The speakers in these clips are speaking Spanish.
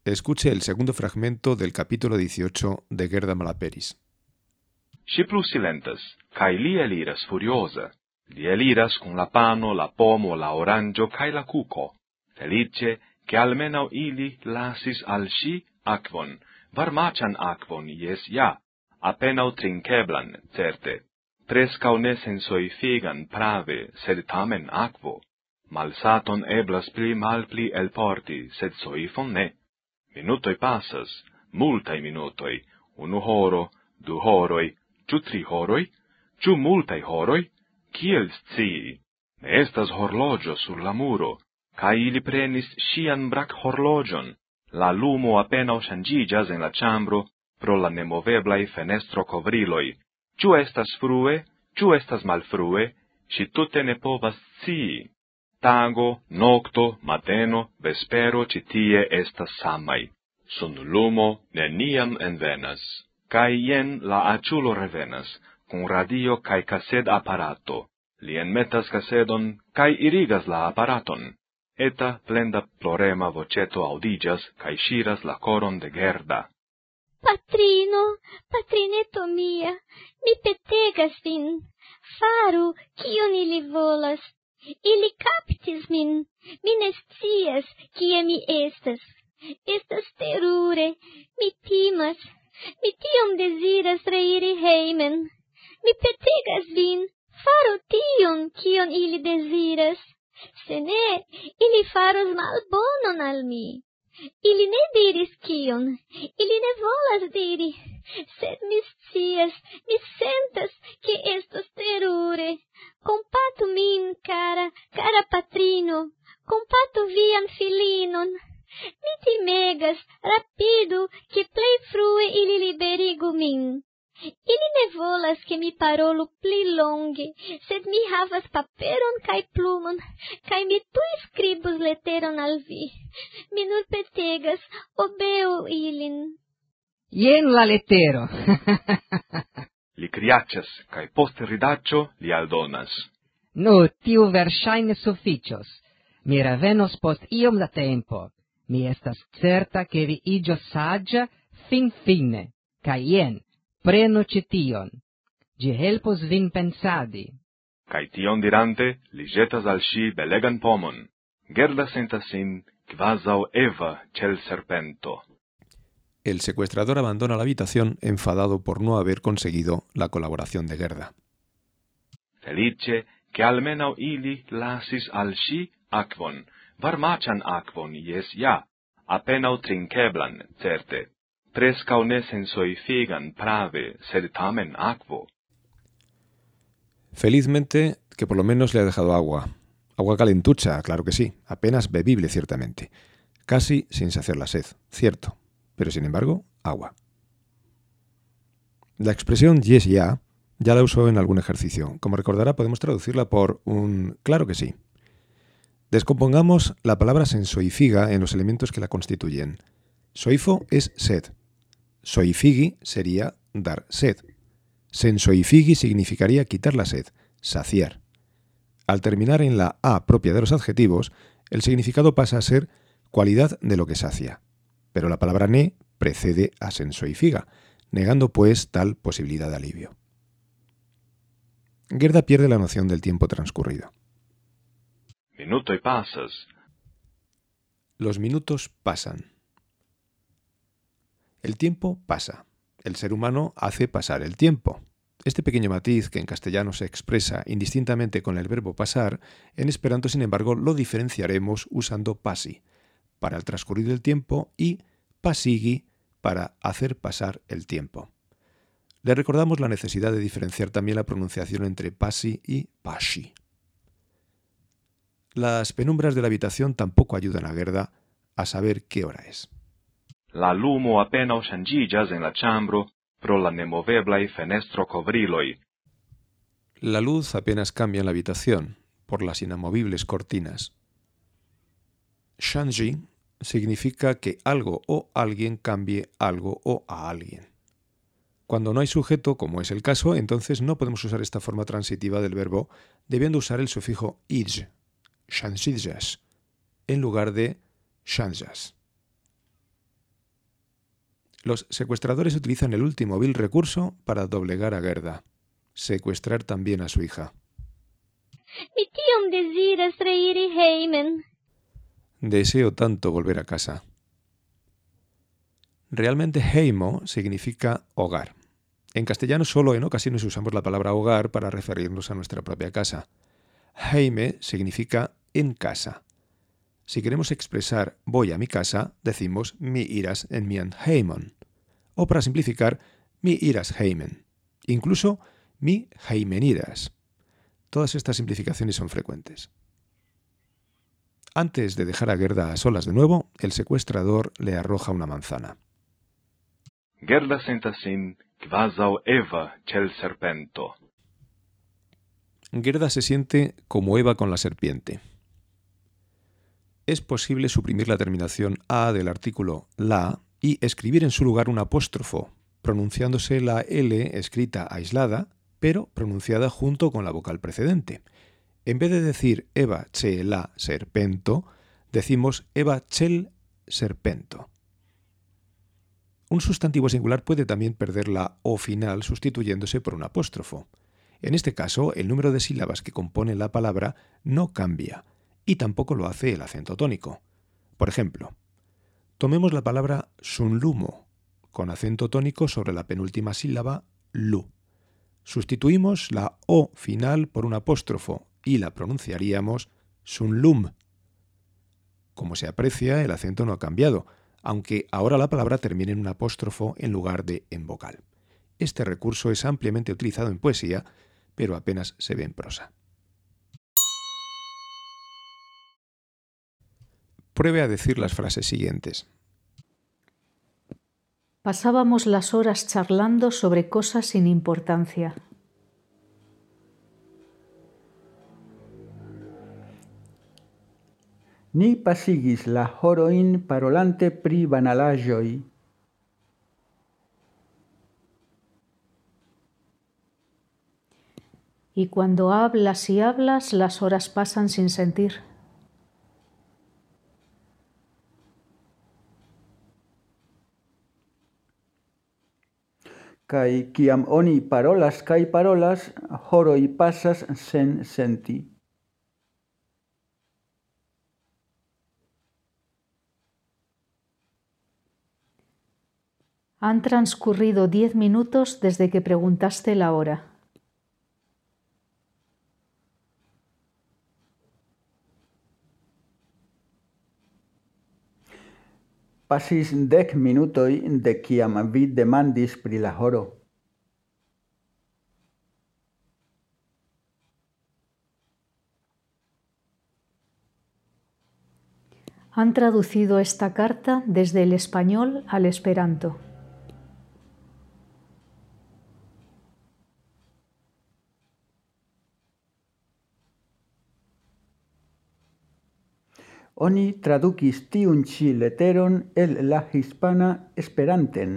escuche el segundo fragmento del capítulo 18 de Gerda Malaperis. Si plus silentas, cae li eliras furiosa. Li eliras con la pano, la pomo, la oranĝo cae la cuco. Felice, che almenaŭ ili lasis al ŝi akvon, varmaĉan akvon, jes ja, apenaŭ trinkeblan, certe. Preskaŭ ne sensoifigan prave, sed tamen akvo. Malsaton eblas malpli elporti, sed soifon ne. Minutoj pasas, multaj minutoj, 1 horo, 2 horoj, ĉu 3 horoj, ĉu multaj horoj? Kiel scii? Ne estas horloĝo sur la muro, kaj ili prenis ŝian brakhorloĝon. La lumo apenaŭ ŝanĝiĝas en la ĉambro pro la nemoveblaj fenestrokovriloj. Ĉu estas frue, ĉu estas malfrue? Ŝi tute ne povas scii. Tago, nokto, mateno, vespero ĉi tie estas samaj. Sunlumo neniam envenas. Kaj jen la aĉulo revenas, kun radio kaj kasedaparato. Li enmetas kasedon kaj irigas la aparaton. Eta plenda plorema voĉeto aŭdiĝas kaj ŝiras la koron de Gerda. Patrino, patrineto mia, mi petegas vin. Faru kion ili volas. Ili kaptis min. Mi ne scias kie mi estas. Estas terure. Mi timas. Mi tiom deziras reiri hejmen. Mi petegas vin. Faru tion, kion ili deziras. Se ne, ili faros malbonon al mi. Ili ne diris kion. Ili ne volas diri. Sed mi scias, mi sentas, ke estos terure. Kompatu min, kara patrino. Kompatu vian filinon. Mi timegas, rapidu, ke plej frue ili liberigu min. Ili ne volas ke mi parolu pli longe, sed mi havas paperon kaj plumon, kaj mi tuj skribus leteron al vi. Mi nur petegas, obeu ilin. Jen la letero. Li kriaĉas, kaj post ridaĉo li aldonas. Nu, tiu verŝajne sufiĉos. Mi revenos post iom da tempo. Mi estas certa ke vi iĝos saĝa finfine. Kaj jen, prenu ĉi tion. Ĝi helpos vin pensadi. Kaj tion dirante, li ĵetas al ŝi belegan pomon. Gerda sentas sin kvazaŭ Eva ĉe l serpento. El secuestrador abandona la habitación enfadado por no haber conseguido la colaboración de Gerda. Felice, che almenaŭ ili lasis al ŝi akvon, varmaĉan akvon, jes ja, apenaŭ trinkeblan, certe. Preskaŭ ne sensoifigan prave, sed tamen akvo. Felizmente que por lo menos le ha dejado agua. Agua calentucha, claro que sí, apenas bebible ciertamente. Casi sin saciar la sed, cierto, pero sin embargo, agua. La expresión yes ya la usó en algún ejercicio. Como recordará, podemos traducirla por un claro que sí. Descompongamos la palabra sensoifiga en los elementos que la constituyen. Soifo es sed. Soifigi sería dar sed. Sensoifigi significaría quitar la sed, saciar. Al terminar en la a propia de los adjetivos, el significado pasa a ser cualidad de lo que sacia. Pero la palabra ne precede a sensoifiga, negando pues tal posibilidad de alivio. Gerda pierde la noción del tiempo transcurrido. Minutoj pasas. Los minutos pasan. El tiempo pasa. El ser humano hace pasar el tiempo. Este pequeño matiz, que en castellano se expresa indistintamente con el verbo pasar, en esperanto, sin embargo, lo diferenciaremos usando pasi, para el transcurrir del tiempo, y pasigi, para hacer pasar el tiempo. Le recordamos la necesidad de diferenciar también la pronunciación entre pasi y pashi. Las penumbras de la habitación tampoco ayudan a Gerda a saber qué hora es. La lumo apenaŭ ŝanĝiĝas en la ĉambro pro la nemoveblaj fenestrokovriloj. La luz apenas cambia en la habitación por las inamovibles cortinas. Shanji significa que algo o alguien cambie algo o a alguien. Cuando no hay sujeto, como es el caso, entonces no podemos usar esta forma transitiva del verbo, debiendo usar el sufijo ij, shanshijas, en lugar de shanjas. Los secuestradores utilizan el último vil recurso para doblegar a Gerda: secuestrar también a su hija. Mi tiom deziras reiri heimen. Deseo tanto volver a casa. Realmente heimo significa hogar. En castellano solo en ocasiones usamos la palabra hogar para referirnos a nuestra propia casa. Heime significa en casa. Si queremos expresar voy a mi casa, decimos mi iras en mien heimon. O para simplificar, mi iras heimen. Incluso mi heimeniras. Todas estas simplificaciones son frecuentes. Antes de dejar a Gerda a solas de nuevo, el secuestrador le arroja una manzana. Gerda sentas sin kvazaŭ Eva ĉe l serpento. Gerda se siente como Eva con la serpiente. Es posible suprimir la terminación a del artículo la y escribir en su lugar un apóstrofo, pronunciándose la L escrita aislada, pero pronunciada junto con la vocal precedente. En vez de decir Eva ĉe la serpento, decimos Eva ĉel serpento. Un sustantivo singular puede también perder la O final sustituyéndose por un apóstrofo. En este caso, el número de sílabas que componen la palabra no cambia, y tampoco lo hace el acento tónico. Por ejemplo, tomemos la palabra sunlumo, con acento tónico sobre la penúltima sílaba lu. Sustituimos la O final por un apóstrofo y la pronunciaríamos sunlum. Como se aprecia, el acento no ha cambiado, aunque ahora la palabra termina en un apóstrofo en lugar de en vocal. Este recurso es ampliamente utilizado en poesía, pero apenas se ve en prosa. Pruebe a decir las frases siguientes. Pasábamos las horas charlando sobre cosas sin importancia. Ni pasigis la horojn parolante pri banalaĵoj. Y cuando hablas y hablas, las horas pasan sin sentir. Kaj kiam oni parolas kaj parolas, horoj pasas sen senti. Han transcurrido 10 minutos desde que preguntaste la hora. Pasis 10 minutoj de kiam vi demandis pri la horo. Han traducido esta carta desde el español al esperanto. Oni tradukis tiun ĉi leteron el la hispana Esperanten.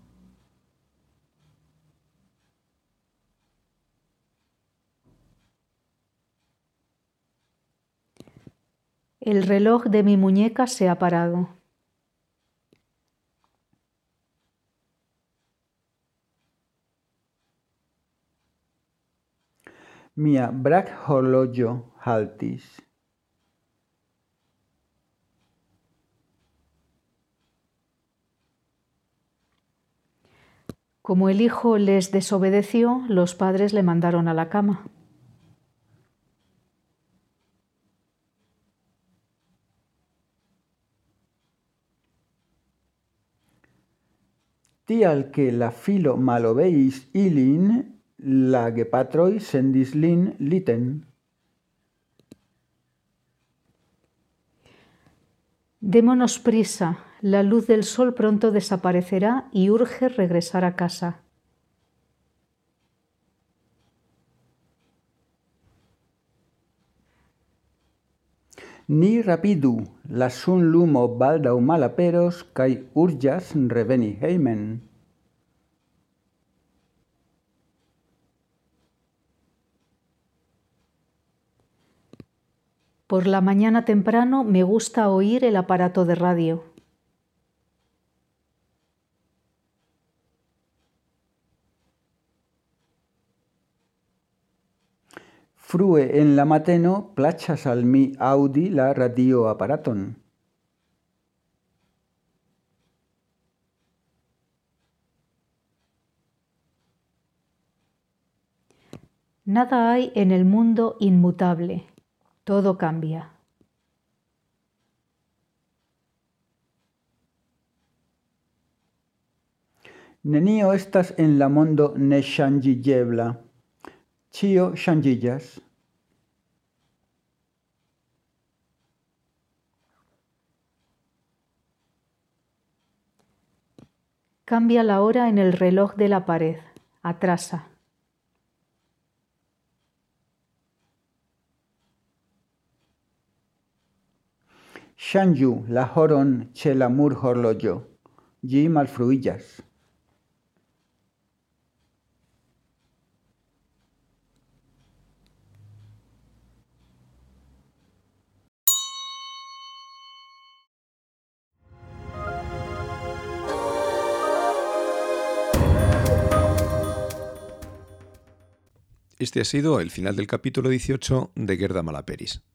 El reloj de mi muñeca se ha parado. Mia brakhorloĝo haltis. Como el hijo les desobedeció, los padres le mandaron a la cama. Tial ke la filo malobeis ilin, la gepatroj sendis lin liten. Démonos prisa, la luz del sol pronto desaparecerá y urge regresar a casa. Ni rapidu, la sunlumo baldaŭ malaperos kaj urĝas reveni hejmen. Por la mañana temprano me gusta oír el aparato de radio. Frue en la mateno plaĉas al mi aŭdi la radioaparaton. Nada hay en el mundo inmutable. Todo cambia. Nenio estas en la mondo neŝanĝiĝebla. Ĉio ŝanĝiĝas. Cambia la hora en el reloj de la pared. Atrasa. Ŝanĝu la horon ĉe la murhorloĝo. Ĝi malfruiĝas. Este ha sido el final del capítulo 18 de Gerda Malaperis.